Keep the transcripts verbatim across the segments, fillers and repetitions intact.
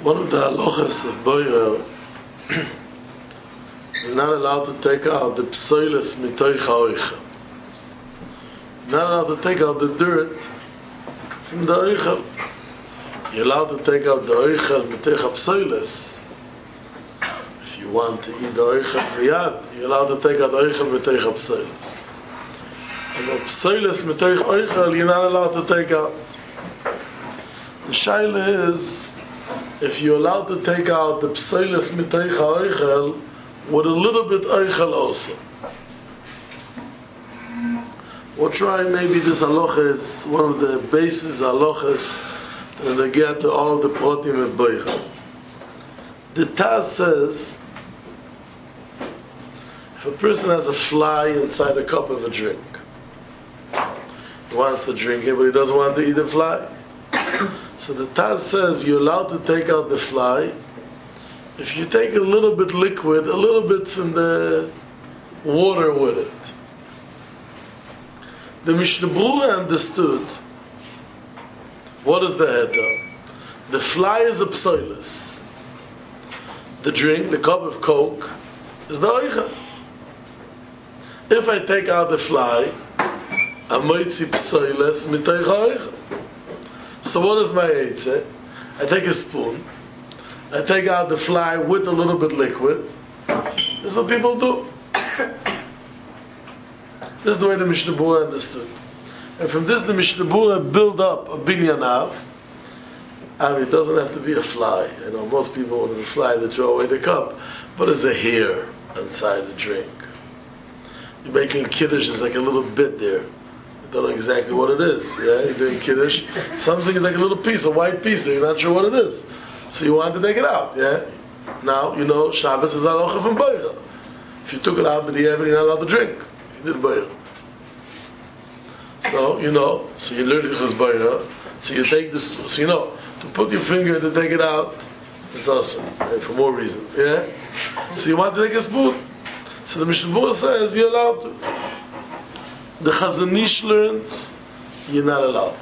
One of the halachas of boirer, you're not allowed to take out the psoiles mitoich ha'oichel. You're not allowed to take out the dirt from the oichel. You're allowed to take out the oichel mitoich ha'psoiles. If you want to eat the oichel miyad, you're allowed to take out the oichel mitoich ha'psoiles. And the psoiles mitoich oichel, you're not allowed to take out. The shaila is, if you're allowed to take out the psoiles mitoich ha'oichel with a little bit oichel also. We'll try, maybe this halacha is one of the basis halachas that they get to all of the protim of boicher. The Taz says, if a person has a fly inside a cup of a drink, he wants to drink it, but he doesn't want to eat the fly. So the Taz says you're allowed to take out the fly if you take a little bit liquid, a little bit from the water with it. The Mishnah Berurah understood, what is the heter? The fly is a psoilis. The drink, the cup of Coke, is the oichel. If I take out the fly, I'm moitzi psoilis mitoich ha'oichel. So what is my eitzeh? I take a spoon, I take out the fly with a little bit liquid. This is what people do. This is the way the Mishnah Berurah understood. And from this the Mishnah Berurah build up a binyanav. I mean, it doesn't have to be a fly. You know, most people, when there's a fly, they throw away the cup. But there's a hair inside the drink. You're making kiddush, it's like a little bit there. Don't know exactly what it is. Yeah, you're doing kiddush. Something is like a little piece, a white piece there. You're not sure what it is, so you want to take it out. Yeah. Now you know Shabbos is halacha from boirer. If you took it out, but the ever you're not allowed to drink. If you did boirer. So you know. So you learn this boirer. So you take this. So you know to put your finger to take it out. It's awesome, okay, for more reasons. Yeah. So you want to take a spoon. So the Mishnah Berurah says you're allowed to. The Chazon Ish learns, you're not allowed.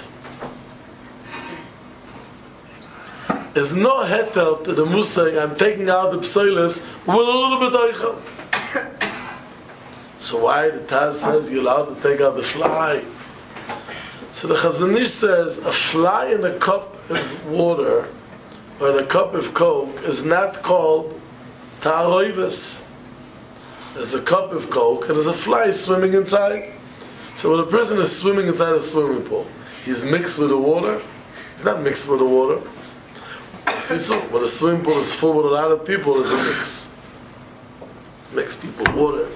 There's no heter to the musay, I'm taking out the psoilis with a little bit oichel. So why the Taz says you're allowed to take out the fly? So the Chazon Ish says a fly in a cup of water or in a cup of Coke is not called ta'aroives. There's a cup of Coke and there's a fly swimming inside. So when a person is swimming inside a swimming pool, he's mixed with the water. He's not mixed with the water. See, so when a swimming pool is full with a lot of people, there's a mix. Mixed people, water,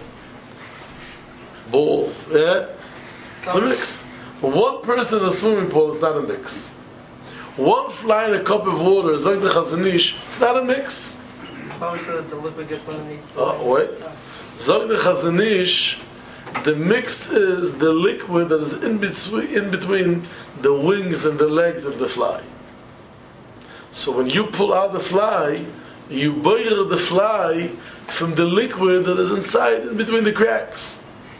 balls, yeah? It's a mix. But one person in a swimming pool is not a mix. One fly in a cup of water, Zog the Chazon Ish, it's not a mix. How is it the liquid gets underneath? Oh, wait. Zog the Chazon Ish, the mix is the liquid that is in between, in between the wings and the legs of the fly. So when you pull out the fly, you boil the fly from the liquid that is inside, in between the cracks.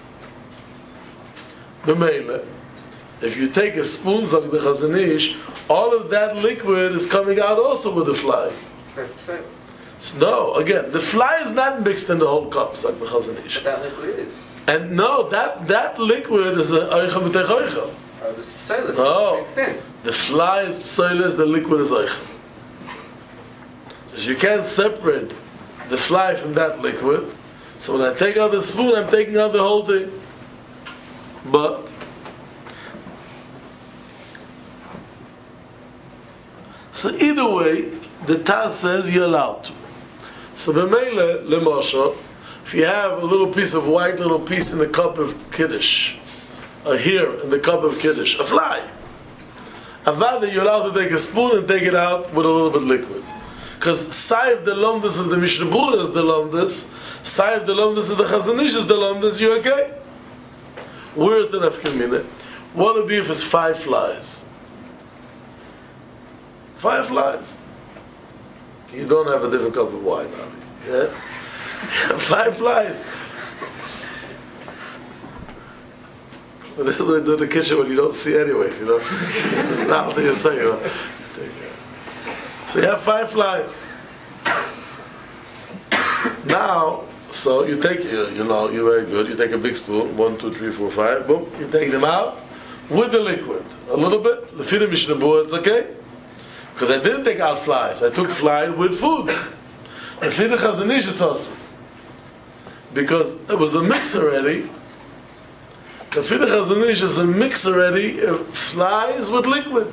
B'meila, if you take a spoon, Zog the Chazon Ish, all of that liquid is coming out also with the fly. So no, again, the fly is not mixed in the whole cup, Zog the Chazon Ish. But that liquid is. And no, that that liquid is a oichel mitoich oichel. Oh, the psoilis No, mixed in. the fly is psoilis, the liquid is oichel. So you can't separate the fly from that liquid. So when I take out the spoon, I'm taking out the whole thing. But so either way, the Taz says you're allowed to. So b'meila lemosha. If you have a little piece of white little piece in the cup of Kiddush, a hair in the cup of Kiddush, a fly, avada, you're allowed to take a spoon and take it out with a little bit liquid. Because Saif the Lomdus of the Mishnah Berurah is the Lomdus, Saif the Lomdus of the Chazon Ish is the Lomdus, you're okay? Where's the nafkamina? What would be if it's five flies? Five flies. You don't have a different cup of wine, yeah? Five flies. But this is what they do in the kitchen when you don't see anyways, you know. This is not what they say, you know. So you have five flies. Now, so you take, you, you know, you're very good. You take a big spoon, one, two, three, four, five, boom. You take them out with the liquid. A little bit. Lefina Mishnah Berurah, it's okay. Because I didn't take out flies. I took fly with food. Lefina Chazon Ish, it's awesome. Because it was a mix already. Lefina Chazon Ish is a mix already of flies with liquid.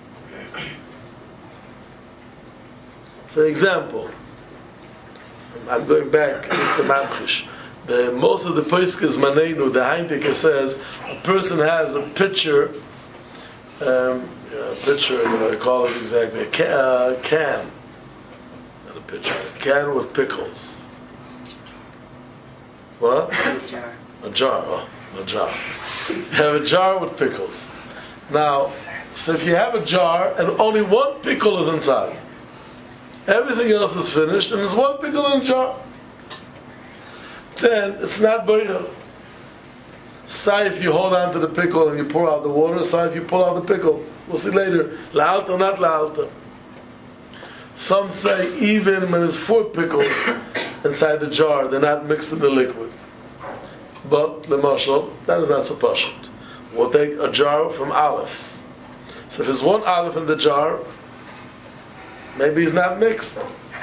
For example, I'm going back, Mister Mamchish. The, most of the Poskas Manenu, the Heineke says, a person has a pitcher, um, a pitcher, I don't know what I call it exactly, a can, uh, can, not a pitcher, a can with pickles. What? A jar. A jar, oh, a jar. You have a jar with pickles. Now, so if you have a jar and only one pickle is inside, everything else is finished, and there's one pickle in the jar, then it's not boira. Say if you hold on to the pickle and you pour out the water, say if you pull out the pickle. We'll see later. La'alta, not la'alta. Some say even when there's four pickles inside the jar, they're not mixed in the liquid. But, l'mashal, that is not so pashut. We'll take a jar from olives. So if there's one olive in the jar, maybe it's not mixed.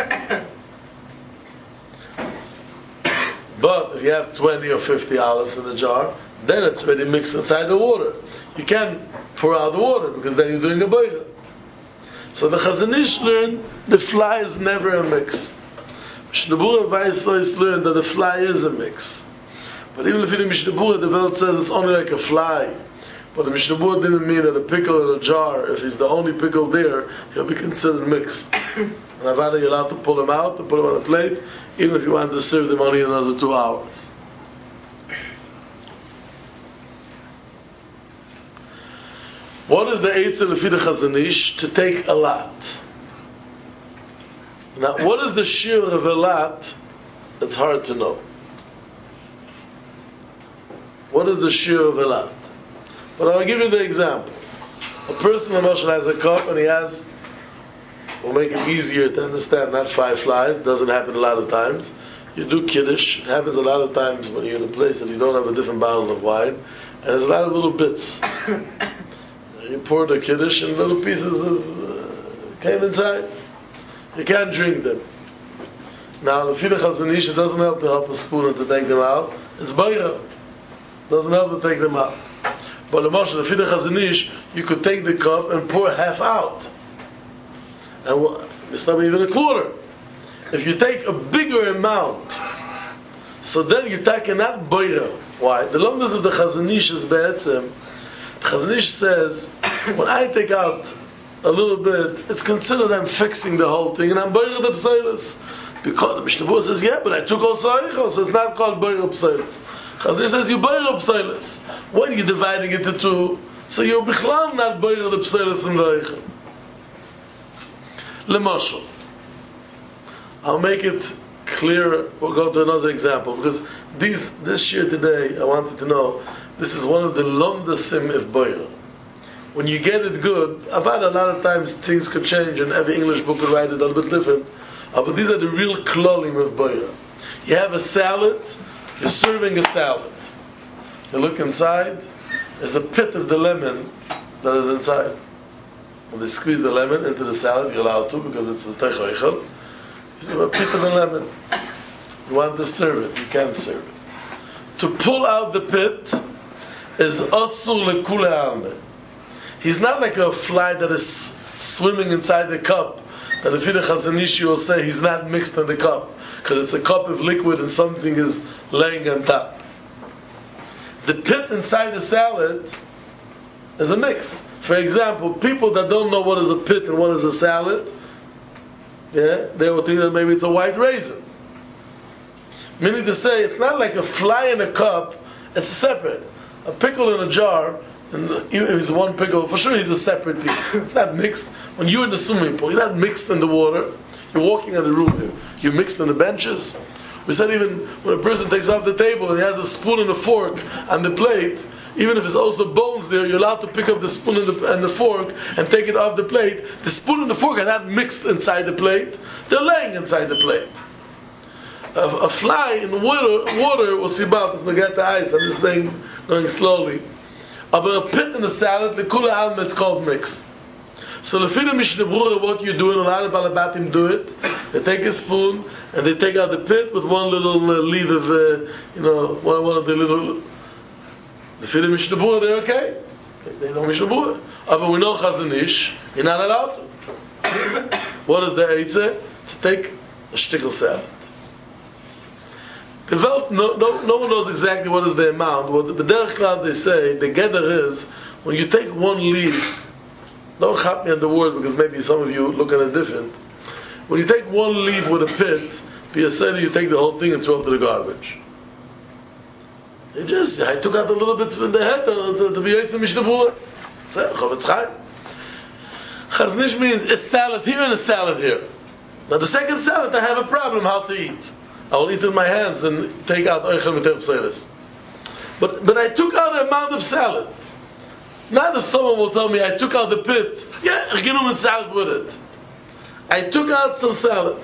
But if you have twenty or fifty olives in the jar, then it's already mixed inside the water. You can't pour out the water because then you're doing a boira. So the Chazon Ish learned the fly is never a mix. Mishnah Berurah Weislois learned that the fly is a mix. But even if in the Mishnah Berurah the Welt says it's only like a fly, but the Mishnah Berurah didn't mean that a pickle in a jar, if he's the only pickle there, he'll be considered mixed. And Avada, you're allowed to pull him out, to put him on a plate, even if you want to serve them only another two hours. What is the Eitzah Lefida Chazon Ish? To take a lot. Now, what is the shear of a lot? It's hard to know. What is the shear of a lot? But I'll give you the example. A person, Moshe, has a cup and he has, we'll make it easier to understand, not five flies, it doesn't happen a lot of times. You do Kiddush, it happens a lot of times when you're in a place that you don't have a different bottle of wine, and there's a lot of little bits. You pour the Kiddush and little pieces of uh, came inside. You can't drink them. Now, the Fida Chazon Ish, it doesn't help to help a spoon to take them out. It's Bayra. Doesn't help to take them out. But the Moshe, the Fida Chazon Ish, you could take the cup and pour half out. And we'll, it's not even a quarter. If you take a bigger amount, so then you're taking not Bayra. Why? The longest of the Chazon Ish is Be'etzem. The Chazon Ish says, when I take out a little bit, it's considered I'm fixing the whole thing, and I'm Bayra the Pseilis. Because the Mishnah Berurah says, yeah, but I took also Eichel, so it's not called Bayra Pseilis. Chazon Ish says, you Bayra Pseilis. When you're dividing it into two, so you're Bichlam not Bayra the Pseilis and the Eichel. L'mashal. I'll make it clearer. We'll go to another example, because these, this year today, I wanted to know, this is one of the Lomdasim of Bayra. When you get it good, I've had a lot of times things could change and every English book could write it a little bit different. Uh, but these are the real klolim of Bayra. You have a salad, you're serving a salad. You look inside, there's a pit of the lemon that is inside. When they squeeze the lemon into the salad, you're allowed to because it's the techoichel. You see a pit of the lemon. You want to serve it, you can't serve it. To pull out the pit is asur lekule alme. He's not like a fly that is swimming inside the cup, that the Fida Chazon Ish will say he's not mixed in the cup, because it's a cup of liquid and something is laying on top. The pit inside the salad is a mix. For example, people that don't know what is a pit and what is a salad, yeah, they will think that maybe it's a white raisin. Meaning to say, it's not like a fly in a cup, it's separate. A pickle in a jar, and even if it's one pickle, for sure he's a separate piece. It's not mixed. When you're in the swimming pool, you're not mixed in the water. You're walking in the room, you're mixed in the benches. We said even when a person takes off the table and he has a spoon and a fork on the plate, even if there's also bones there, you're allowed to pick up the spoon and the, and the fork and take it off the plate. The spoon and the fork are not mixed inside the plate, they're laying inside the plate. A, a fly in water, water will see about this, get the ice, I'm just going, going slowly. But a pit in a salad, the kula alma, it's called mixed. So the Fida Mishnah Brura, what you do, and a lot of Balabatim do it, they take a spoon and they take out the pit with one little uh, leaf of, uh, you know, one, one of the little. The Fida Mishnah Brura, they're okay. okay. They know Mishnah Brura. Uh, but we know Chazon Ish, you're not allowed to. What is the Eitzah? To take a shtickle salad. The Welt, no, no, no one knows exactly what is the amount. What the Derech Klal they say, the gather is, when you take one leaf, don't chat me on the word because maybe some of you look at it different. When you take one leaf with a pit, you say you take the whole thing and throw it to the garbage. You just, I took out a little bit in the head to be Yitzim Mishnah Brura. Chavetz Chaim. Chazon Ish means a salad here and a salad here. Now the second salad, I have a problem how to eat. I will eat with my hands and take out Oichel Mitech Pseilis. But but I took out an amount of salad. Not if someone will tell me I took out the pit. Yeah, I give him a salad with it. I took out some salad.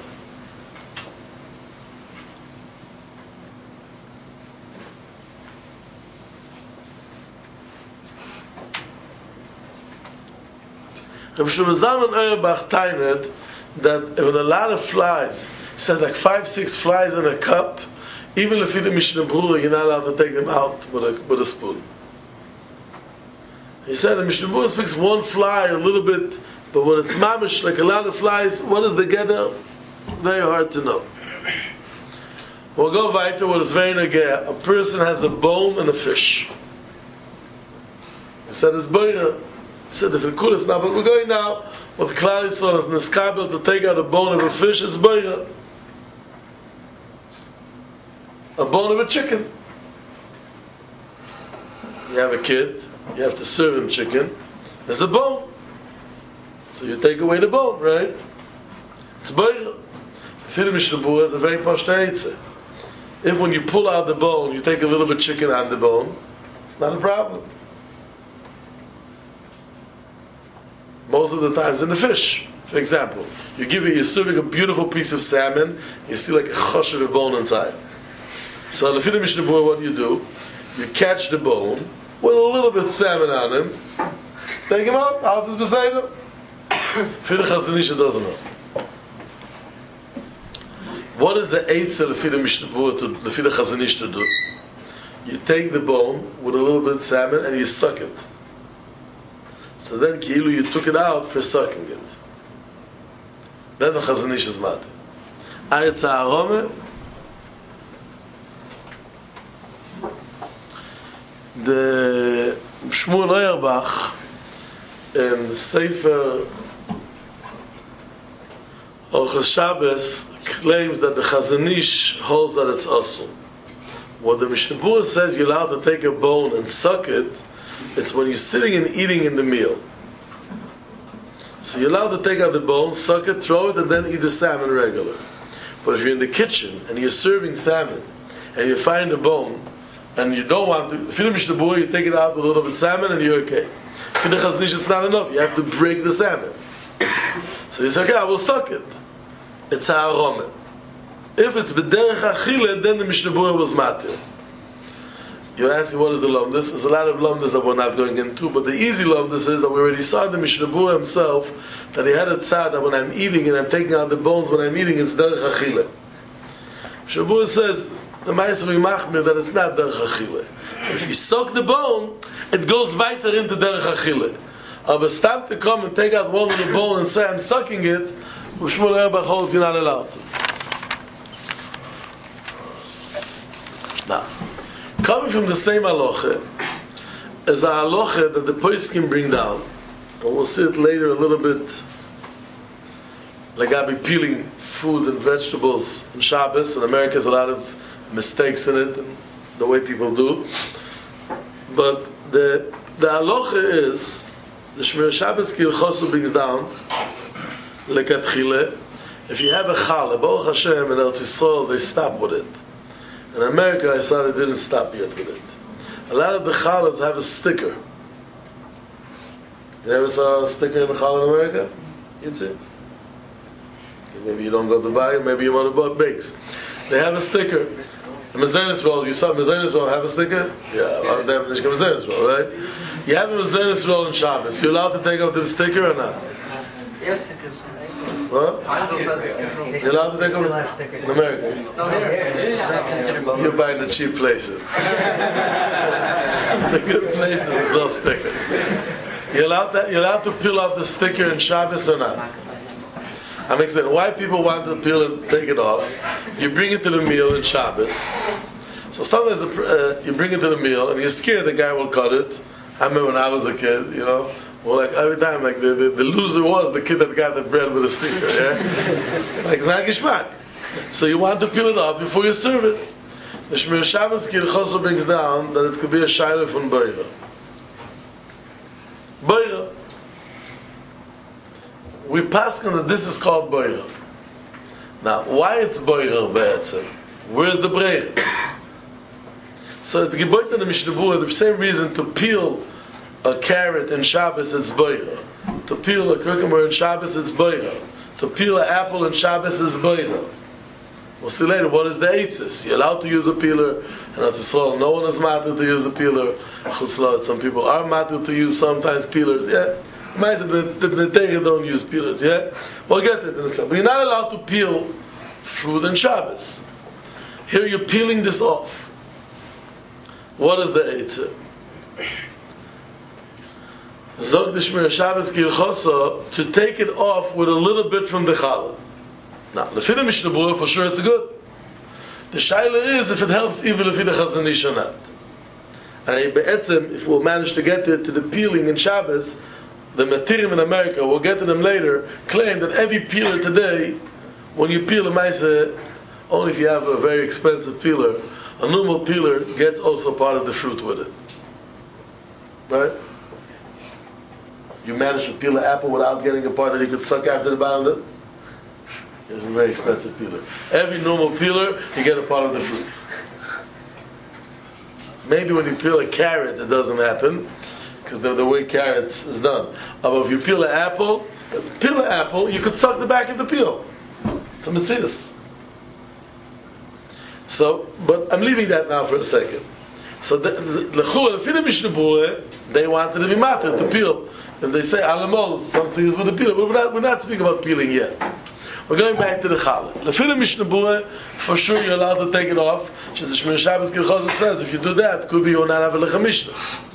Rabbi Shlomo Zalman Auerbach tained that when a lot of flies, he says like five, six flies in a cup, even if you do Mishnah Brura, you're not allowed to take them out with a, with a spoon. He said the Mishnah Brura speaks one fly a little bit, but when it's mamish, like a lot of flies, what is the gather? Very hard to know. We'll go weiter what is very negeh. A person has a bone and a fish. He said it's boira. He said if it cool is now, but we're going now with Klal Yisrael as neskabel to take out a bone of a fish, it's boira. A bone of a chicken. You have a kid, you have to serve him chicken. There's a bone. So you take away the bone, right? It's boira. The Fida Mishnah Brura is a very pashta eitzah. If when you pull out the bone, you take a little bit of chicken on the bone, it's not a problem. Most of the times in the fish, for example, you give it, you're serving a beautiful piece of salmon, you see like a chosh of a bone inside. So the Fida Mishnah Brura, what do you do? You catch the bone with a little bit of salmon on him, take him out, how is this beside him? Fida Chazon Ish doesn't know. What is the eitzah the Fida Mishnah Brura to the Fida Chazon Ish to do? You take the bone with a little bit of salmon and you suck it. So then Ki'ilu you took it out for sucking it. Then the Chazon Ish is mad. Ayetz Ha'arome, the Shmuel Auerbach in Sefer Orchos Shabbos claims that the Chazon Ish holds that it's asur. What the Mishnah Brura says you're allowed to take a bone and suck it, it's when you're sitting and eating in the meal. So you're allowed to take out the bone, suck it, throw it, and then eat the salmon regular. But if you're in the kitchen and you're serving salmon and you find a bone and you don't want to, if you're Mishnah Brura, you take it out with a little bit of salmon and you're okay. If you're the Chazon Ish, it's not enough. You have to break the salmon. So you say, okay, I will suck it. It's ha'arome. If it's b'derech achile, then the Mishnah Brura was matir. You're asking what is the lomdus? There's a lot of lomdus that we're not going into, but the easy lomdus is that we already saw the Mishnah Brura himself that he had a tzad that when I'm eating and I'm taking out the bones when I'm eating, it's derech achile. Mishnah Brura says the Ma'aser Machmir that it's not derech achile. If you suck the bone, it goes weiter into derech achile. But stop to come and take out one little bone and say I'm sucking it, Shmuel Auerbach holds you're not allowed to. Now, coming from the same halacha as a halacha that the poskim bring down, and we'll see it later a little bit, like I'll be peeling food and vegetables on Shabbos. In America, there's a lot of mistakes in it, and the way people do. But the the halacha is the Shmir Shabbos Kilchosu brings down lekatchile. If you have a challah, Baruch Hashem in Eretz Yisrael, they stop with it. In America, I saw they didn't stop yet with it. A lot of the challahs have a sticker. You ever saw a sticker in the challah in America? You see? Maybe you don't go to buy it, maybe you want to buy bakes. They have a sticker. The Mezainis roll, you saw Mezainis roll have a sticker? Yeah, well, they have a Mezainis roll, right? You have a Mezainis roll in Shabbos. You allowed to take off the sticker or not? What? You're allowed to take off the sticker? In America? You're buying the cheap places. The good places is no stickers. You're allowed, to, you're allowed to peel off the sticker in Shabbos or not? I'm explaining why people want to peel it, take it off. You bring it to the meal in Shabbos. So sometimes uh, you bring it to the meal and you're scared the guy will cut it. I remember when I was a kid, you know, well, like every time, like the, the, the loser was the kid that got the bread with a sticker. Yeah, like it's not geschmack. So you want to peel it off before you serve it. The Shmir Shabbos Kirchoso brings down that it could be a shayla from Beira. Beira. We pass on that this is called Beira. Now, why it's Beira be'etzem? Where's the Breira? So it's geboit in the Mishnah Berurah, the same reason to peel a carrot in Shabbos, it's Beira. To peel a cucumber in Shabbos, it's Beira. To peel an apple in Shabbos is Beira. We'll see later, what is the eitzis? You're allowed to use a peeler, and that's a soul. No one is matter to use a peeler. Some people are matter to use sometimes peelers, yeah? The Neteira don't use peelers, yeah? We'll get it in a second. But you're not allowed to peel fruit in Shabbos. Here you're peeling this off. What is the eitzah? Zog the Shmir Shabbos Kirchoso, to take it off with a little bit from the challah. Now, lefi the Mishnah Berurah, for sure it's good. The shaila is if it helps even lefi the Chazon Ish or not. And be'etzem, if we'll manage to get to it, to the peeling in Shabbos, the Matirim in America, we'll get to them later, claim that every peeler today, when you peel a maisa, only if you have a very expensive peeler, a normal peeler gets also part of the fruit with it. Right? You manage to peel an apple without getting a part that you could suck after the bottom of it? It's a very expensive peeler. Every normal peeler, you get a part of the fruit. Maybe when you peel a carrot, it doesn't happen, because the, the way carrots is done. But if you peel an apple, peel an apple, you could suck the back of the peel. It's a mitzvah. So, but I'm leaving that now for a second. So, the the Mishnah Berurah, they wanted to be matter to peel. If they say alamol, something is with the peeler, but we're not, we're not speaking about peeling yet. We're going back to the challah. The Mishnah Berurah, for sure you're allowed to take it off. The Shmir Shabbos Kirchoso says if you do that, it could be you're not having a Mishnah.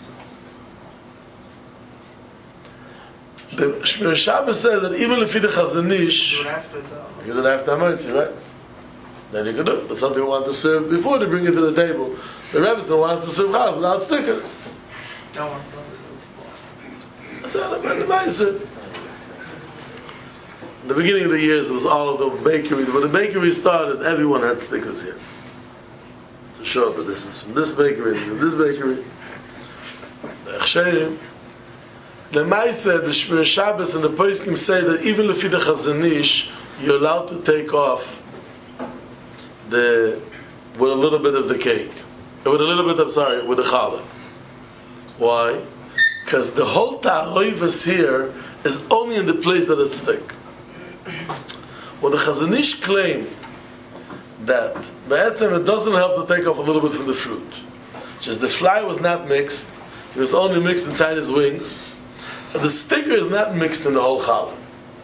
The Shmir Shabbos says that even if the Chazon Ish, you don't have to have right? Then you can do it. But some people want to serve before they bring it to the table. The Rebbetzin wants to serve chaz without stickers. No one's on the That's all about the Meiser. In the beginning of the years, it was all of the bakeries. When the bakery started, everyone had stickers here to show that this is from this bakery, from this bakery. The Meiser, the Shmir Shabbos, and the Poskim say that even lefi the Chazon Ish, you're allowed to take off the with a little bit of the cake, with a little bit of sorry, with the challah. Why? Because the whole ta'oivus here is only in the place that it's thick. Well, the Chazon Ish claimed that be'etzem it doesn't help to take off a little bit from the fruit. Just the fly was not mixed; it was only mixed inside his wings. The sticker is not mixed in the whole challah.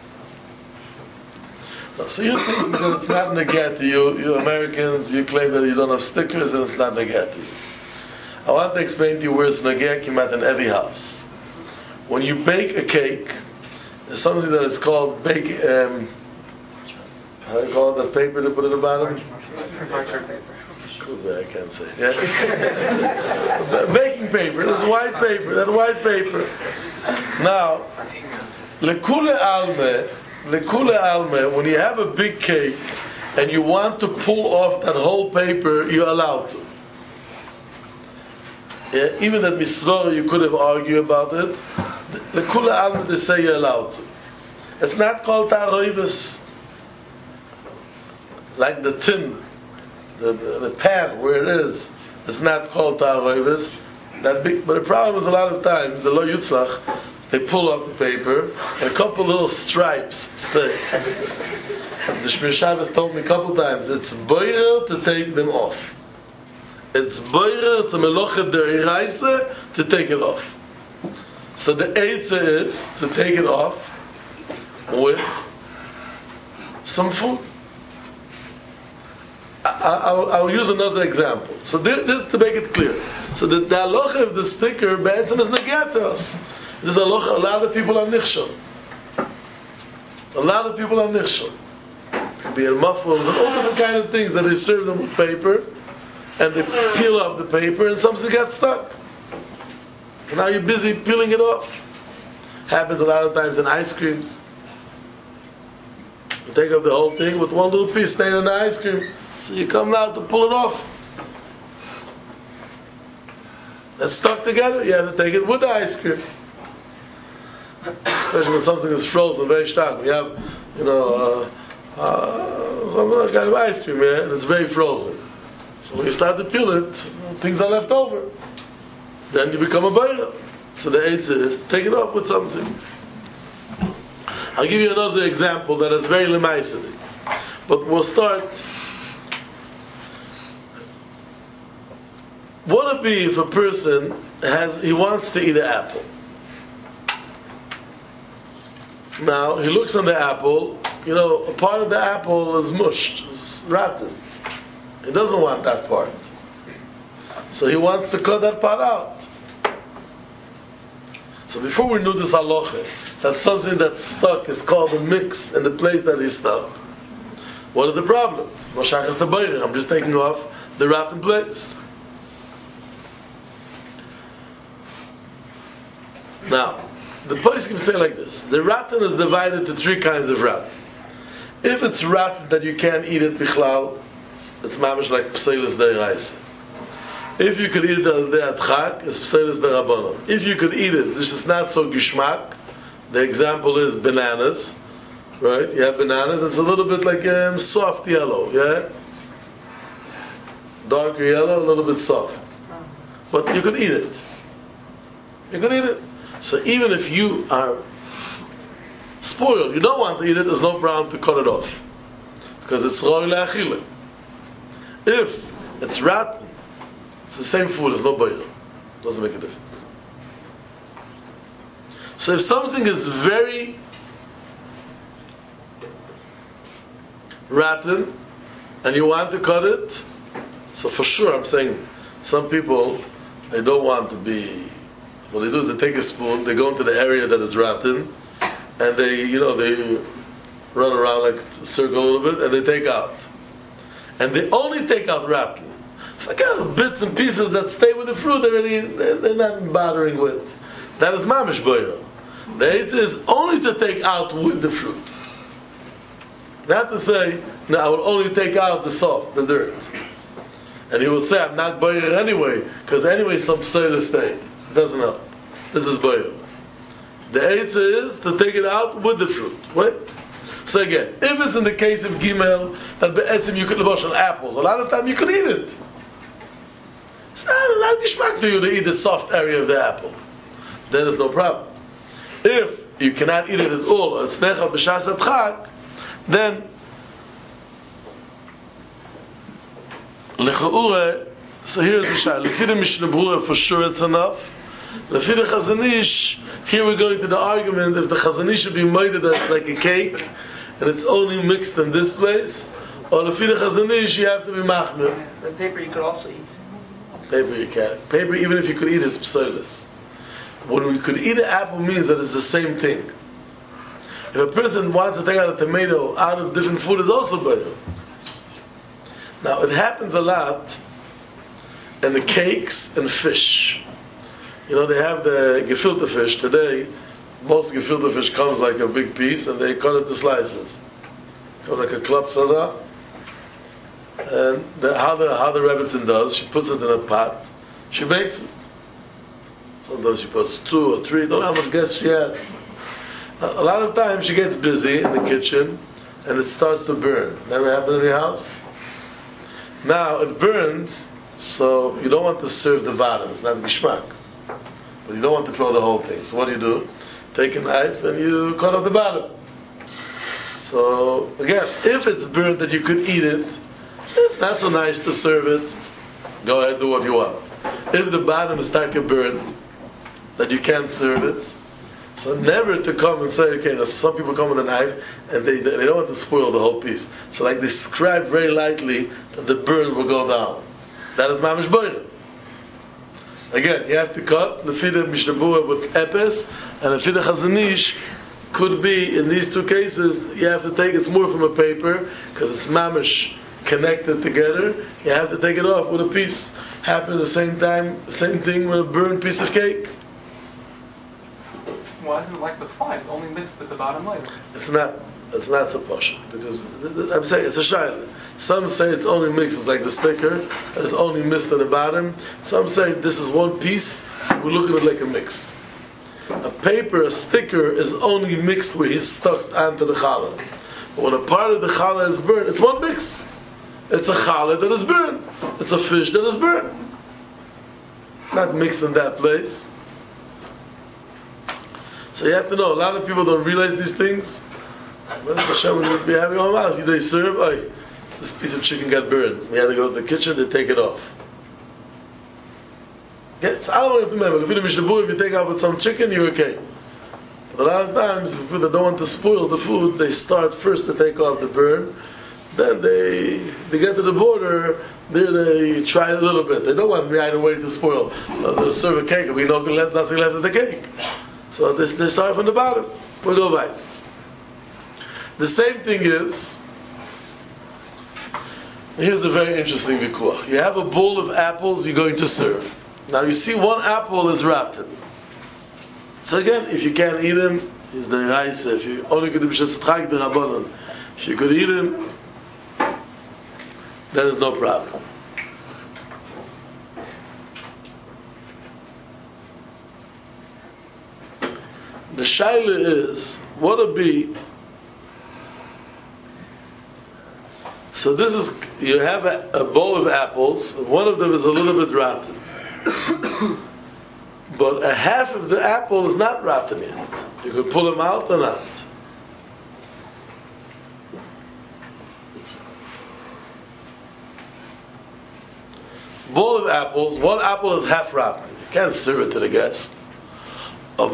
So you think that it's not negati. You, you Americans, you claim that you don't have stickers and it's not negati. I want to explain to you where it's negati kimat in every house. When you bake a cake, there's something that is called bake. Um, how do you call it? That paper to put at the bottom? Parchment paper. Could be, I can't say. Yeah? Baking paper. There's white paper. That white paper. Now, lekule alme. Lekule alme, when you have a big cake and you want to pull off that whole paper, you're allowed to. Yeah, even that misvara, you could have argued about it. Lekule alme, they say you're allowed to. It's not called ta'roivus. Like the tin, the, the, the pan where it is, it's not called ta'roivus. That big, but the problem is a lot of times the lo yutzlach, they pull off the paper and a couple little stripes stay. The Shmir Shabbos told me a couple times it's boyer to take them off. It's boyer, it's a melochet deraisa to take it off. So the eitzah is to take it off with some food. I, I, I will use another example. So this, this to make it clear. So the, the halacha of the sticker be'etzem is negat to us. This is a halacha. A lot of people are nichshel. A lot of people are nichshel. It could be in muffins and all different kind of things that they serve them with paper, and they peel off the paper, and something gets stuck. And now you're busy peeling it off. Happens a lot of times in ice creams. You take off the whole thing with one little piece staying in the ice cream. So you come now to pull it off. It's stuck together. You have to take it with the ice cream. Especially when something is frozen, very stark. When you have, you know, uh, uh, some kind of ice cream here, and it's very frozen. So when you start to peel it, things are left over. Then you become a bayra. So the eitzah is to take it off with something. I'll give you another example that is very lemaisidik. But we'll start. What would it be if a person has, he wants to eat an apple? Now, he looks on the apple, you know, a part of the apple is mushed, it's rotten. He doesn't want that part. So he wants to cut that part out. So before we knew this halacha, that something that's stuck is called a mix in the place that is stuck. What is the problem? Moshach is the bayre. I'm just taking off the rotten place. Now, the poskim say like this: the rotten is divided into three kinds of rotten. If it's rotten that you can't eat it bichlal, it's mamish like pseilis deiraisa. If you could eat it al dei adchak, it's pseilis derabanan. If you could eat it, this is not so gishmak. The example is bananas, right? You have bananas. It's a little bit like um, soft yellow, yeah, darker yellow, a little bit soft. But you could eat it. You could eat it. So even if you are spoiled, you don't want to eat it, there's no problem to cut it off. Because it's roi le'achile. If it's rotten, it's the same food, there's no boil. Doesn't make a difference. So if something is very rotten, and you want to cut it, so for sure I'm saying, some people, they don't want to be, what they do is they take a spoon, they go into the area that is rotten, and they, you know, they run around like a circle a little bit, and they take out. And they only take out rotten. Forget bits and pieces that stay with the fruit, they're, already, they're not bothering with. That is mamish boira. The eitzah is only to take out with the fruit. Not to say, no, I will only take out the soft, the dirt. And he will say, I'm not boira anyway, because anyway some pseira stayed. Doesn't help. This is boil. The eitzah is to take it out with the fruit. Wait. So again, if it's in the case of gimel, that be'etzim you could wash on apples, a lot of time you could eat it. It's not a lot of gishmak to you to eat the soft area of the apple. Then there's no problem. If you cannot eat it at all, it's nechal b'shas adchak, then l'cha'ure. So here's the shayla. Lefi the Mishnah Berurah, for sure it's enough. Lefi the Chazon Ish, here we're going to the argument if the Chazon Ish should be made that it's like a cake and it's only mixed in this place, or Lefi the Chazon Ish you have to be machmir. The paper you could also eat. Paper you can. Paper, even if you could eat it, it's pseulis. When we could eat an apple means that it's the same thing. If a person wants to take out a tomato out of different food, it's also better. Now it happens a lot in the cakes and fish. You know, they have the gefilte fish today. Most gefilte fish comes like a big piece, and they cut it to slices. Comes like a klap saza. And the, how the how the Rebbetzin does, she puts it in a pot, she bakes it. Sometimes she puts two or three. Don't know how much guests she has. A lot of times she gets busy in the kitchen, and it starts to burn. Never happened in your house? Now it burns. So you don't want to serve the bottom, it's not gishmak. But you don't want to throw the whole thing. So what do you do? Take a knife and you cut off the bottom. So again, if it's burnt that you could eat it, it's not so nice to serve it. Go ahead, do what you want. If the bottom is not burnt, that you can't serve it, so never to come and say, okay, now some people come with a knife and they, they don't want to spoil the whole piece. So like they scribe very lightly that the burn will go down. That is mamish boiler. Again, you have to cut the fide mishnabua with epes, and the fide chazanish could be, in these two cases, you have to take, it's more from a paper, because it's mamish connected together, you have to take it off with a piece. Happens at the same time, same thing with a burned piece of cake. Why isn't it like the fly? It's only mixed with the bottom layer. It's not. It's not so posh because I'm saying it's a shayla. Some say it's only mixed. It's like the sticker that is only mixed at the bottom. Some say this is one piece, so we look at it like a mix. A paper, a sticker is only mixed where he's stuck onto the challah. But when a part of the challah is burned, it's one mix. It's a challah that is burned. It's a fish that is burned. It's not mixed in that place. So you have to know, a lot of people don't realize these things. But Hashem would be having all mouth. They serve, oh, this piece of chicken got burned. We had to go to the kitchen to take it off. Okay, so I don't have to remember. If you finish the if you take off with some chicken, you're okay. But a lot of times, people that don't want to spoil the food, they start first to take off the burn. Then they they get to the border, there they try a little bit. They don't want right away to spoil. Uh, they'll serve a cake and we know nothing left of the cake. So they, they start from the bottom. We'll go back. The same thing is, here's a very interesting vikuach. You have a bowl of apples you're going to serve. Now you see one apple is rotten. So again, if you can't eat them, is the rice. If you only could be just trag the rabbanon, if you could eat them, then there's no problem. The shaila is, what would be, so this is, you have a, a bowl of apples, one of them is a little bit rotten. But a half of the apple is not rotten yet. You could pull them out or not. Bowl of apples, one apple is half rotten. You can't serve it to the guest. I'm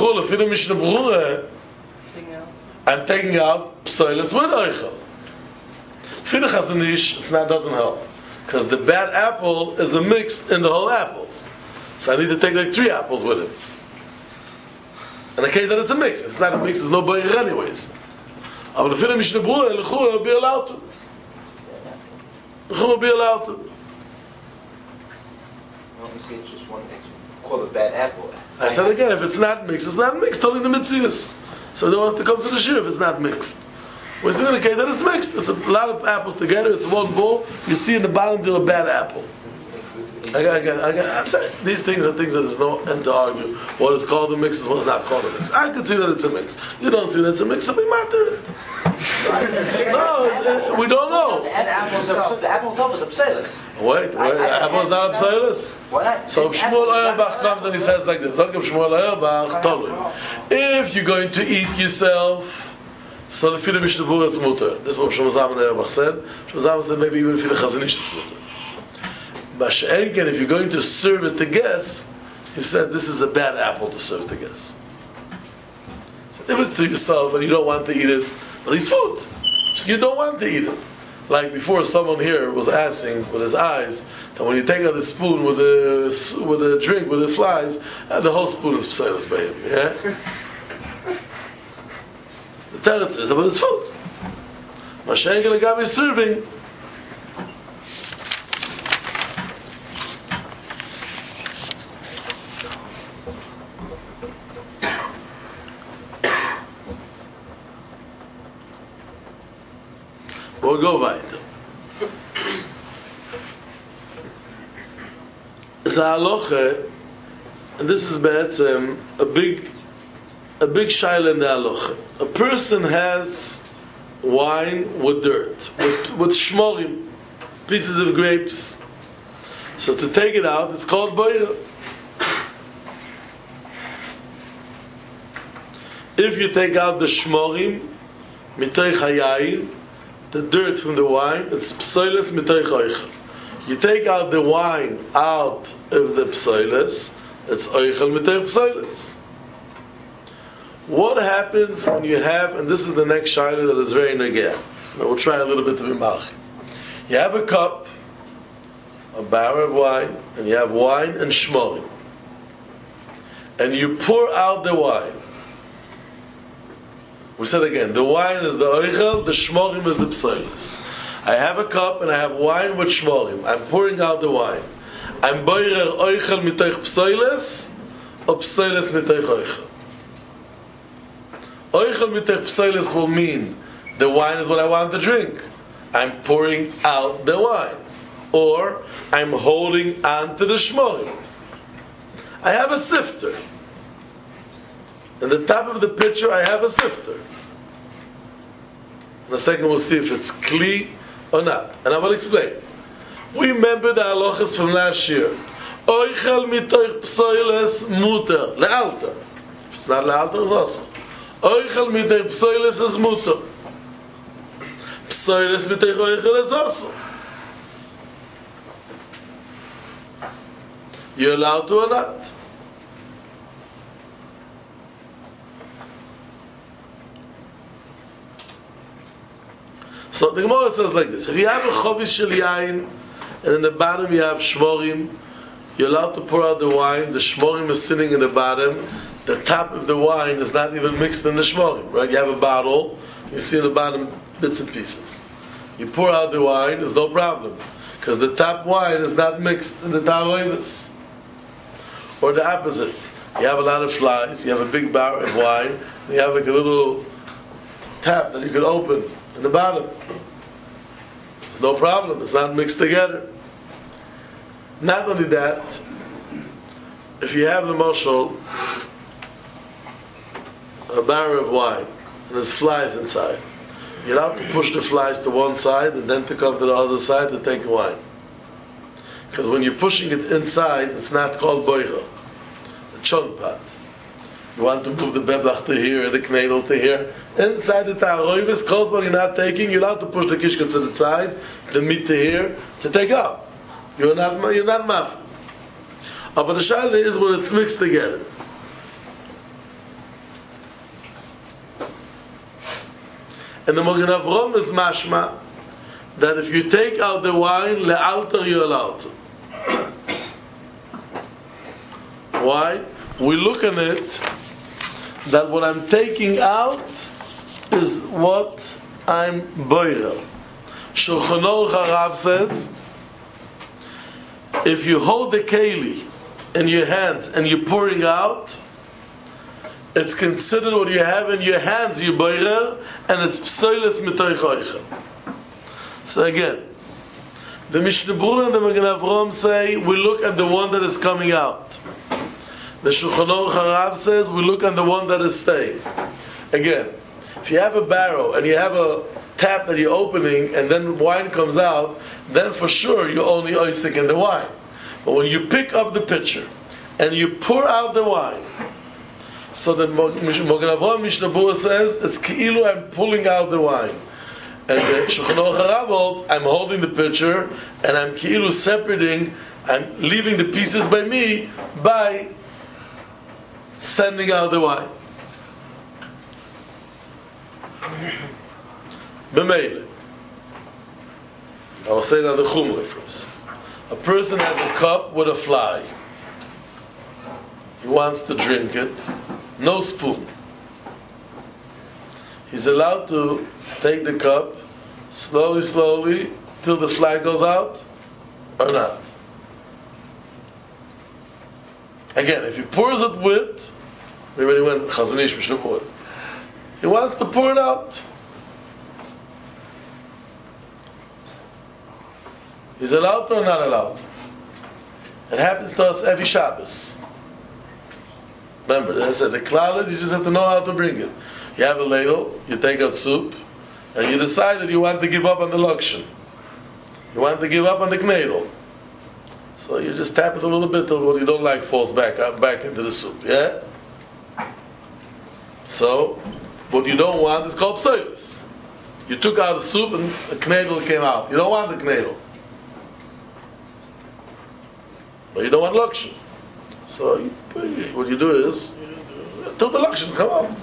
taking out psoilis with oichel. Fide chazanish, it's not, doesn't help. Because the bad apple is a mixed in the whole apples. So I need to take like three apples with it. In the case that it's a mix. If it's not a mix, there's no boicher anyways. But the fide mishnah brura, l'chura will be allowed to. L'chura will be allowed to. Well, we say it's just one mix. Call it bad apple. I said again, if it's not mixed, it's not mixed, telling the mitzvahs. So they don't have to come to the shir if it's not mixed. Whereas in the case that it's mixed, it's a lot of apples together, it's one bowl, you see in the bottom there's a bad apple. I got, I got, I got, I'm saying, these things are things that there's no end to argue. What is called a mix is what's not called a mix. I can see that it's a mix. You don't see that it's a mix, so we matter it. No, it's, it, we don't know. The apple itself, the apple itself is abseilus. Wait, wait, apple's not abseilus. What? So Shmuel Auerbach comes and he says like this, Shmuel Auerbach, totally. If you're going to eat yourself, so the fide mishnah brura is mutter. This is what Shmuel Zalman Auerbach said. Shmuel Zalman said maybe even fide chazanish it's mutter. But again, if you're going to serve it to guests, he said this is a bad apple to serve to guests. So if it's to yourself and you don't want to eat it, well, it's food. So you don't want to eat it. Like before, someone here was asking with his eyes that when you take out the spoon with the with the drink with the flies, and the whole spoon is pseilus by him. Yeah. The teretz is about his food. Mashiach Lagabi is serving. We'll go weiter. It's a halacha, and this is be'etzem a big, a big shaila in the halacha. A person has wine with dirt, with with shmorim, pieces of grapes. So to take it out, it's called boira. If you take out the shmorim, mitoich hayayin, the dirt from the wine, it's psoiles mitoich oichel. You take out the wine out of the psoiles, it's oichel mitoich psoiles. What happens when you have, and this is the next shaila that is very negeh. Now we'll try a little bit to be malchi. You have a cup, a barrel of wine, and you have wine and shmorim. And you pour out the wine. We said again, the wine is the oichel, the shmorim is the psoilis. I have a cup and I have wine with shmorim. I'm pouring out the wine. I'm boirer oichel mitoich psoilis, or psoilis mitoich oichel. Oichel mitoich psoilis will mean the wine is what I want to drink. I'm pouring out the wine. Or I'm holding on to the shmorim. I have a sifter. In the top of the pitcher, I have a sifter. In a second, we'll see if it's kli or not. And I will explain. We remember the halachas from last year. Oichel mitoich psoiles muter. Le'alter. If it's not le'alter, it's also. Oichel mitoich psoiles is muter. Psoiles mitoich oichel is also. You're allowed to or not? So the Gemara says like this: if you have a chovis shel yain, and in the bottom you have shmorim, you're allowed to pour out the wine. The shmorim is sitting in the bottom. The top of the wine is not even mixed in the shmorim. Right? You have a bottle. You see in the bottom bits and pieces. You pour out the wine. There's no problem because the top wine is not mixed in the taroivus. Or the opposite. You have a lot of flies. You have a big barrel of wine. And you have like a little tap that you could open in the bottom. There's no problem. It's not mixed together. Not only that, if you have the moshel, a barrel of wine, and there's flies inside, you're allowed to push the flies to one side and then to come to the other side to take the wine. Because when you're pushing it inside, it's not called boicha, a chunk pot. You want to move the beblach to here, the knedel to here. Inside the ta'aroivis, calls what you're not taking, you're allowed to push the kishka to the side, the meat to here, to take up. You're not, you're not maf. Uh, but the shaila is when it's mixed together. And the Magen Avraham is mashma that if you take out the wine, le'alter you're allowed to. Why? We look at it that what I'm taking out is what I'm boirer. Shulchan Aruch Harav says, if you hold the keli in your hands and you're pouring out, it's considered what you have in your hands, you boirer, and it's psoiles mitoich oichel. So again, the Mishnah Berurah and the Magen Avraham say we look at the one that is coming out. The Shulchan Aruch Harav says we look at the one that is staying. Again, if you have a barrel and you have a tap that you're opening and then wine comes out, then for sure you're only oisik in the wine. But when you pick up the pitcher and you pour out the wine, so that Magen Avraham Mishnah Berurah says it's keilu I'm pulling out the wine. And the Shulchan Aruch Harav holds, I'm holding the pitcher and I'm keilu separating, I'm leaving the pieces by me by sending out the wine. B'meile. I will say now the chumrah first. A person has a cup with a fly. He wants to drink it. No spoon. He's allowed to take the cup slowly, slowly till the fly goes out, or not. Again, if he pours it with, we already went Chazon Ish Mishnah Berurah. He wants to pour it out. He's allowed to or not allowed? It happens to us every Shabbos. Remember, I said the klal is you just have to know how to bring it. You have a ladle, you take out soup, and you decide that you want to give up on the lokshen. You want to give up on the knedel. So you just tap it a little bit till what you don't like falls back uh, back into the soup. Yeah. So what you don't want is called psoilus. You took out the soup and a knedel came out. You don't want the knedel. But you don't want lakshin. So you, what you do is till the lakshin come out.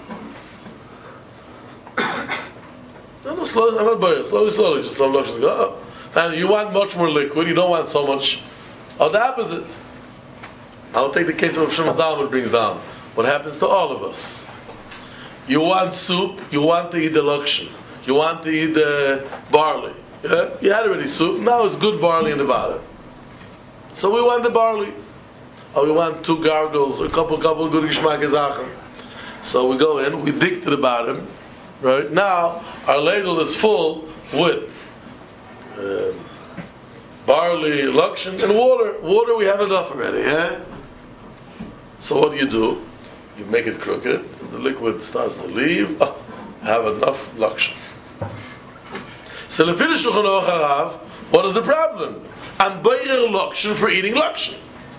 No, no, slowly, I'm not boiling. Slowly, slowly, just let lakshin go up. And you want much more liquid. You don't want so much. Or the opposite. I'll take the case of Shlomo Zalman brings down. What happens to all of us? You want soup. You want to eat the lakshin. You want to eat the barley. Yeah? You had already soup. Now it's good barley in the bottom. So we want the barley. Or we want two gargles, a couple, couple good geschmack zachen. So we go in, we dig to the bottom. Right now, our ladle is full with uh, barley, lakshin, and water. Water, we have enough already. Yeah. So what do you do? You make it crooked. The liquid starts to leave. Oh, have enough lakshin. So the finish of Shulchan Aruch, what is the problem? I'm buying lakshin for eating lakshin.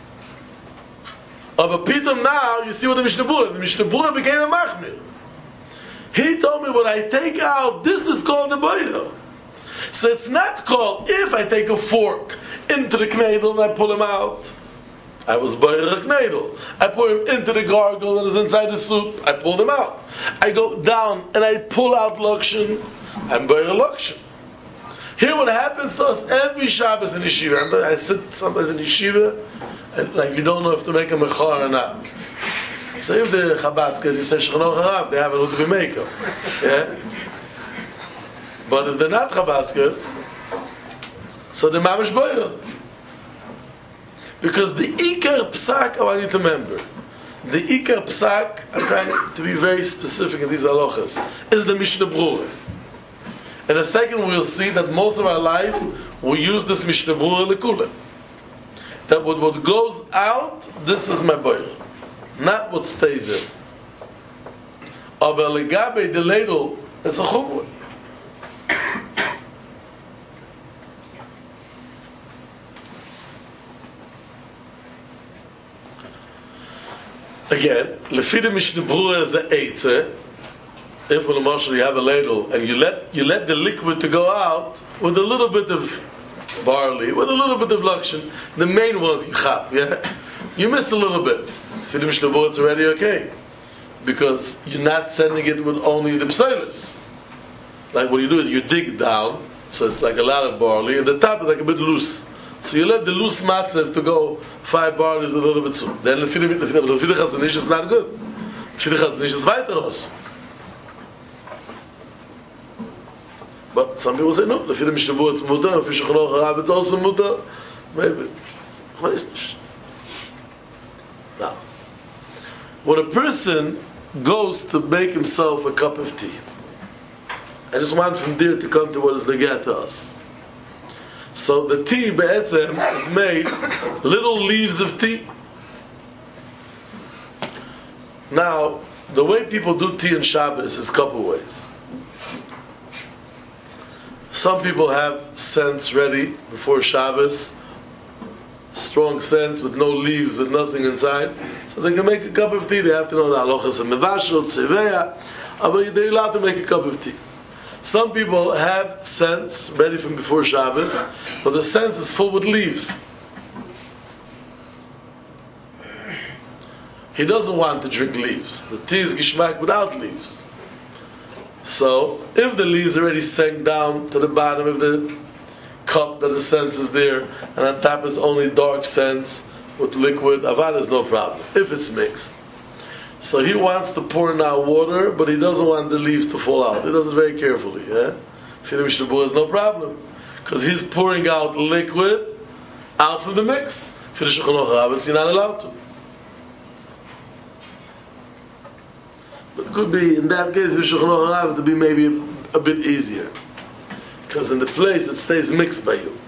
But Pitom now, you see what the Mishnah Berurah, the Mishnah Berurah became a machmir. He told me when I take out, this is called the bayah. So it's not called, if I take a fork into the knedel and I pull him out, I was bayah a knedel. I pour him into the gargle that is inside the soup, I pull him out. I go down and I pull out lakshin, I'm bayah lakshin. Here what happens to us every Shabbos in yeshiva, and I sit sometimes in yeshiva, and like you don't know if to make a mechar or not. So if the Chabatzkas, you say Shulchan Aruch, they have it to be maker. Yeah? But if they're not Chabatzkas, so they're mamish boyer. Because the Ikar Psak, I want you to remember, the Ikar Psak, I'm trying to be very specific in these halachas, is the Mishnah Berurah. In a second we'll see that most of our life we use this Mishnah Berurah lekula. That what, what goes out, this is my boyer. Not what stays in. Aber legabe the ladle, it's a chumrah. Again, lefi the Mishnah Berurah is a eitze. If on a marshal you have a ladle and you let you let the liquid to go out with a little bit of barley, with a little bit of lakshin, the main ones you chap, yeah? You miss a little bit. For the Mishnah Berurah, it's already okay. Because you're not sending it with only the psoilus. Like what you do is you dig down, so it's like a lot of barley, and the top is like a bit loose. So you let the loose matzev to go five barleys with a little bit soup. Then the Chazon Ish is not good. The Chazon Ish is weiter aus. But some people say no, the Mishnah Berurah it's mutar, the Shulchan Aruch it's also mutar. Maybe. Now, when a person goes to make himself a cup of tea, I just want from there to come to what is negah to us. So the tea be'etzem is made little leaves of tea. Now, the way people do tea in Shabbos is a couple ways. Some people have scents ready before Shabbos, strong scents with no leaves, with nothing inside, so they can make a cup of tea. They have to know the halachas of mevashel, tzeveya, but they're allowed to make a cup of tea. Some people have scents ready from before Shabbos, but the scent is full with leaves. He doesn't want to drink leaves. The tea is gishmak without leaves. So, if the leaves already sank down to the bottom of the cup that the sense is there, and on top is only dark sense with liquid, avad is no problem, if it's mixed. So he wants to pour now water, but he doesn't want the leaves to fall out. He does it very carefully. Yeah? For the Mishnah Berurah is no problem, because he's pouring out liquid out from the mix. For the Shulchan Aruch, you're not allowed to. But it could be, in that case, for Shulchan Aruch, it would be maybe a, a bit easier. Because in the place it stays mixed by you.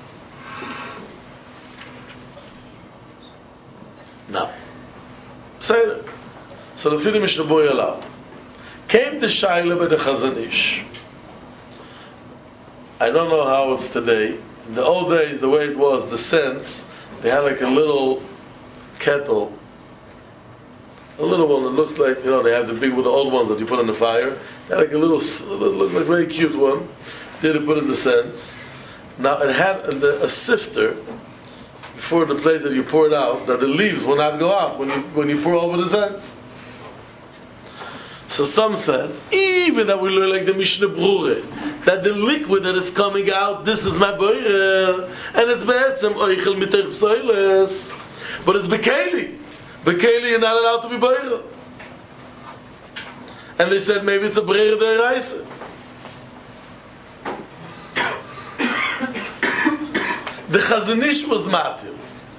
Now, say it. So the Fili Mishnah Berurah allowed. Came the Shaila by the Chazon Ish. I don't know how it's today. In the old days, the way it was, the sense, they had like a little kettle, a little one that looks like, you know, they have the big, with the old ones that you put on the fire. They had like a little, it looked like a very cute one. They had to put in the sense. Now it had the, a sifter before the place that you pour it out, that the leaves will not go out when you when you pour over the sense. So some said, even that we learn like the Mishnah Brure, that the liquid that is coming out, this is my boirer, and it's be'etzem oichel mitoch psoiles, but it's bekeli. Bekeli, you're not allowed to be boirer. And they said maybe it's a breire deraisa. The Chazon Ish was matir.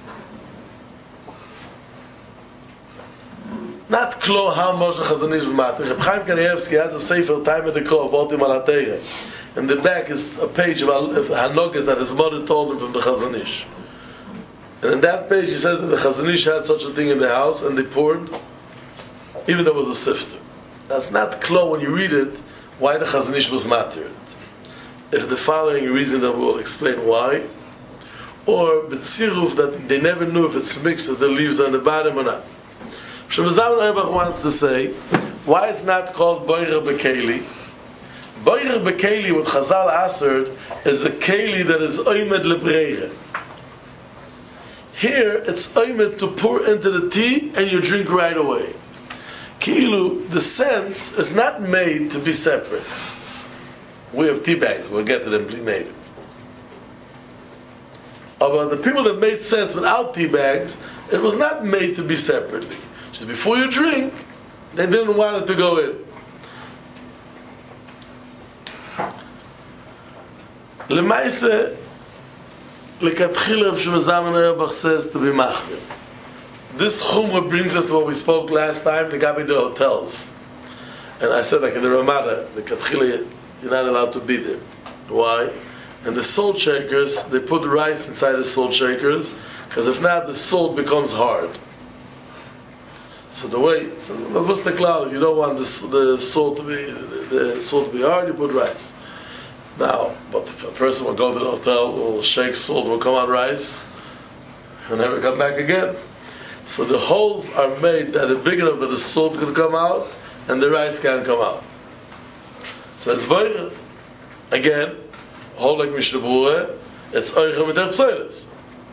Not klo how much the Chazon Ish was matir. Reb Chaim Kanievsky has a sefer time at the Kro, Voltim al HaTeire. And the back is a page of Hanogas that his mother told him from the Chazon Ish. And in that page he says that the Chazon Ish had such a thing in the house and they poured, even there was a sifter. That's not klo when you read it, why the Chazon Ish was matir. If the following reason that we will explain why, or b'tziruf that they never knew if it's mixed, if the leaves are on the bottom or not. Shlomo Zalman Auerbach wants to say, why it's not called boirer bekeli? Boirer bekeli, what Chazal answered, is a keli that is oimed lebreire. Here, it's oimed to pour into the tea and you drink right away. Ki'ilu, the sense is not made to be separate. We have tea bags, we'll get to them later. But the people that made sense without tea bags, it was not made to be separately. Just before you drink, they didn't want it to go in. Lemaise, lekatchila Shlomo Zalman Auerbach says to be machmir. This chumrah brings us to what we spoke last time, the Gabi the hotels. And I said, like in the Ramada, the katchila, you're not allowed to be there. Why? And the salt shakers, they put rice inside the salt shakers, because if not, the salt becomes hard. So the way, so what's the cloud? If you don't want the, the salt to be the, the salt to be hard, you put rice. Now, but a person will go to the hotel, will shake salt, will come out rice, and never come back again. So the holes are made that are big enough that the salt can come out and the rice can come out. So it's boirer. Again, whole like Mishnah Brure, it's oichel mitoch psoiles.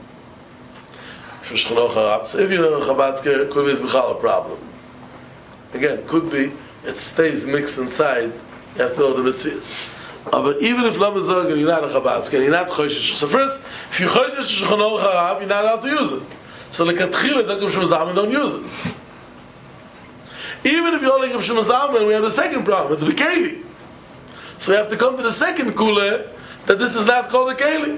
So if you're a Chabadsker, it could be a problem. Again, could be, it stays mixed inside, you have to know the Metzias. But even if Lama Zogan, you're not a Chabadsker, you're not Choshesh. So first, if you Choshesh Shulchan Aruch Harab, you're not allowed to use it. So like at Chila, Shlomo Zalman don't use it. Even if you're like Shlomo Zalman, we have the second problem, it's Bekeli. So we have to come to the second Kule, that this is not called a Keli.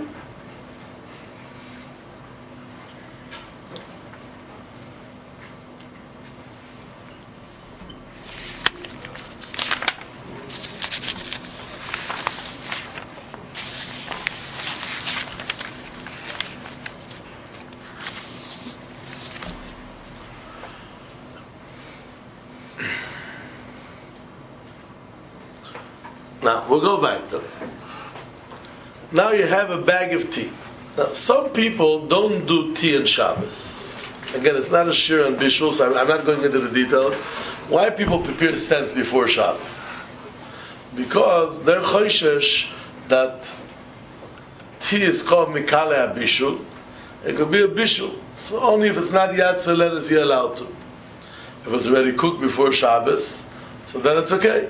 Now, we'll go back to it. Now you have a bag of tea. Now, some people don't do tea on Shabbos. Again, it's not a shir on Bishul, so I'm not going into the details. Why people prepare scents before Shabbos? Because they're choishesh that tea is called Mikale HaBishul. It could be a Bishul. So only if it's not Yatzer lettuce you're allowed to. If it's already cooked before Shabbos, so then it's okay.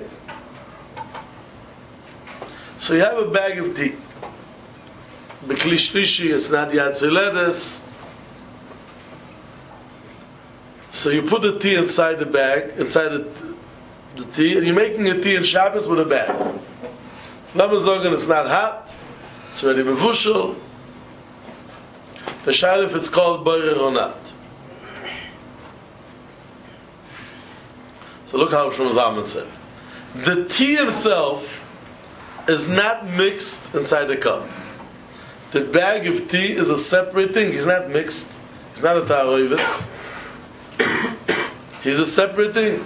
So you have a bag of tea. B'kli shlishi, it's not Yatzer lettuce. So you put the tea inside the bag, inside the, the tea, and you're making a tea in Shabbos with a bag. Lama Zogan, it's not hot, it's already mevushal. The shayla if it's called boirer or not. So look how Shlomo Zalman said. The tea himself is not mixed inside the cup. The bag of tea is a separate thing. He's not mixed. He's not a ta'aroivis. He's a separate thing.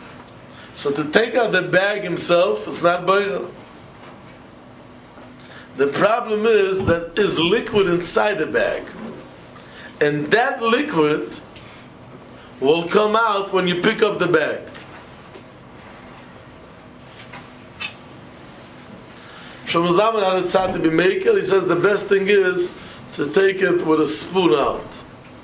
So to take out the bag himself, it's not boirer. The problem is that is liquid inside the bag. And that liquid will come out when you pick up the bag. Shlomo Zalman had a tzad to be maker. He says the best thing is to take it with a spoon out.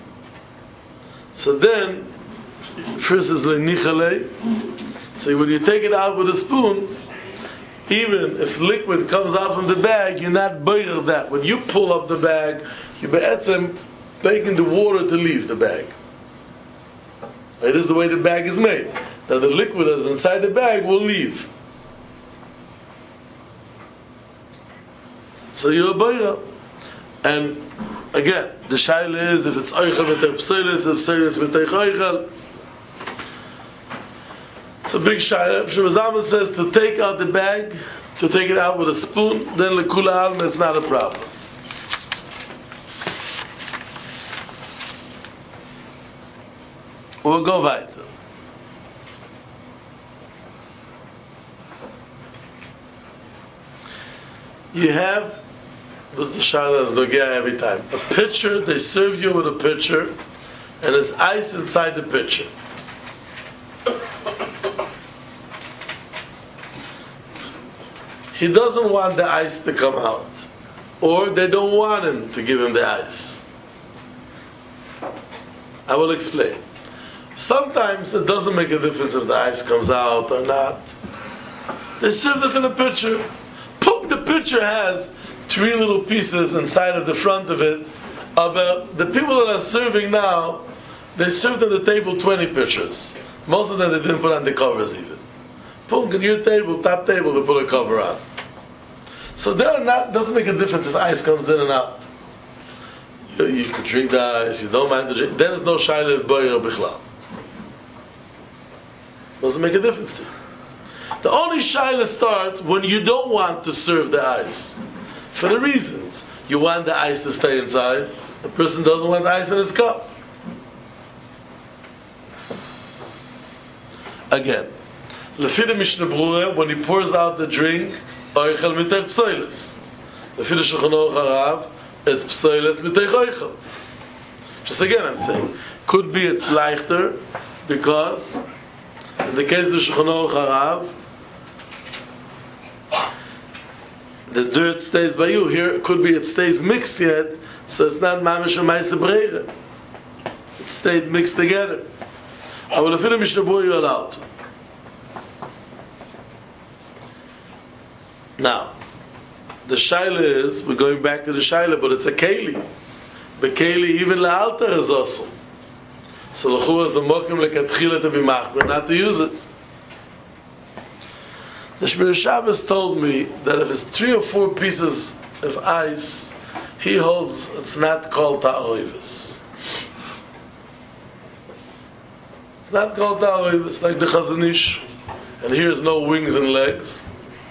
So then, first is le'nichalei. So when you take it out with a spoon, even if liquid comes out from the bag, you're not boiler that. When you pull up the bag, you're be'etzem making the water to leave the bag. Right? This is the way the bag is made. That the liquid that's inside the bag will leave. So you're a boiler. And again, the shaila is if it's oichel v'tech p'soilis, if p'soilis v'tech oichel. It's a big shaila. Shlomo Zalman says to take out the bag, to take it out with a spoon, then lekula alma, it's not a problem. We'll go weiter. You have, this is the shaila as Nogia every time, a pitcher, they serve you with a pitcher, and there's ice inside the pitcher. He doesn't want the ice to come out, or they don't want him to give him the ice. I will explain. Sometimes it doesn't make a difference if the ice comes out or not. They serve it in a pitcher. Poop, the pitcher has three little pieces inside of the front of it. About the people that are serving now, they served at the table twenty pitchers. Most of them they didn't put on the covers even. Put on your table, top table, they put a cover on. So there not doesn't make a difference if ice comes in and out. You, you could drink the ice, you don't mind the drink. There is no shaila of boyer bichlal. Doesn't make a difference to you. The only shaila starts when you don't want to serve the ice. For the reasons. You want the ice to stay inside. The person doesn't want the ice in his cup. Again, Lefida Mishnah Brura, when he pours out the drink, Oichel mitech psoilis. Lefida Shulchan Aruch Harav, it's psoilis mitech oichel. Just again I'm saying, could be it's leichter, because in the case of the Shulchan Aruch Harav, the dirt stays by you. Here it could be it stays mixed yet, so it's not mamish or ma'aseh breira. It stayed mixed together. I will Lefida Mishnah Brura you're allowed. Now, the shaila is, we're going back to the shaila, but it's a keli. The keli, even la'altar is also. So l'chur is a mokim lekatchila to be machmer, not to use it. The Shmir Shabbos told me that if it's three or four pieces of ice, he holds it's not called ta'oivus. It's not called ta'oivus, like the Chazon Ish. And here's no wings and legs.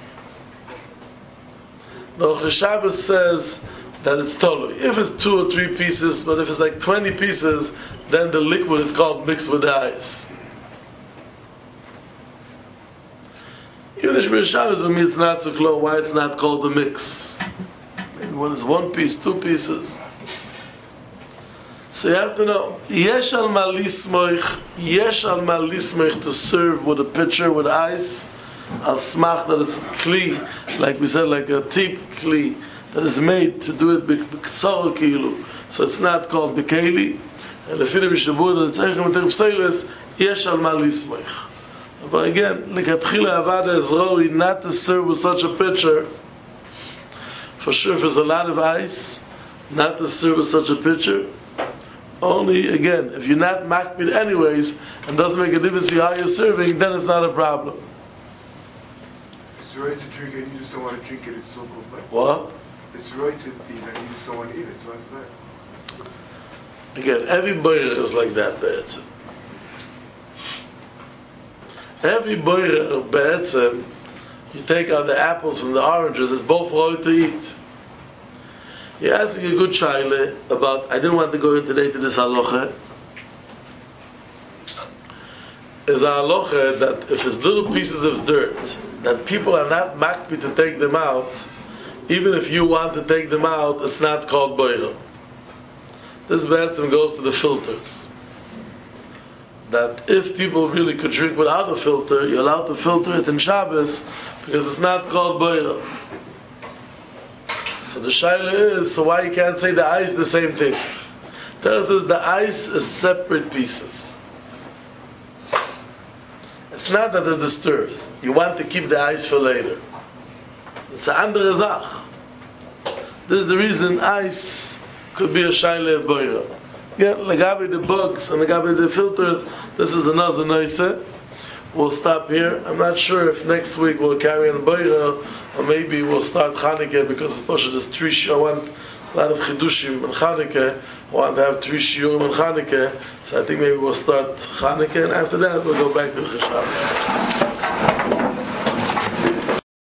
The Aruch Shabbos says that it's totally. If it's two or three pieces, but if it's like twenty pieces, then the liquid is called mixed with the ice. Even the Shmir Shabbos, but me it's not so clear why it's not called a mix. Maybe when it's one piece, two pieces. So you have to know, yesh al ma lismoich, yesh al ma lismoich to serve with a pitcher with ice, al smach that it's kli, like we said, like a tip kli, that is made to do it b'ktsar kilu. So it's not called b'keli. And lefina mishabur that it's eichem etech p'seiles, yesh al ma lismoich. But again, lekatchila avada is really not to serve with such a pitcher. For sure, if there's a lot of ice, not to serve with such a pitcher. Only, again, if you're not makbid anyways, and doesn't make a difference to how you're serving, then it's not a problem. It's right to drink it, you just don't want to drink it, it's so good. But What? it's right to eat it, you just don't want to eat it, so it's bad. Again, every boirer is like that, be'etzem. Every boirer, be'etzem, you take out the apples from the oranges, it's both right to eat. You're asking a good shaila about, I didn't want to go in today to this halacha. Is a halacha that if it's little pieces of dirt, that people are not makbi to take them out, even if you want to take them out, it's not called boira. This betzim goes to the filters. That if people really could drink without a filter, you're allowed to filter it in Shabbos because it's not called boira. So the shaila is, so why you can't say the ice the same thing? Tells us the ice is separate pieces. It's not that it disturbs. You want to keep the ice for later. It's an andere Zach. This is the reason ice could be a shaila of boira. Yeah, legabe the books and legabe the filters, this is another noise. We'll stop here. I'm not sure if next week we'll carry on boira, or maybe we'll start Chanukah because it's Pasha just three sh- I want a lot of chidushim in Chanukah. I want to have three shiurim in Chanukah. So I think maybe we'll start Chanukah and after that we'll go back to the Shabbos.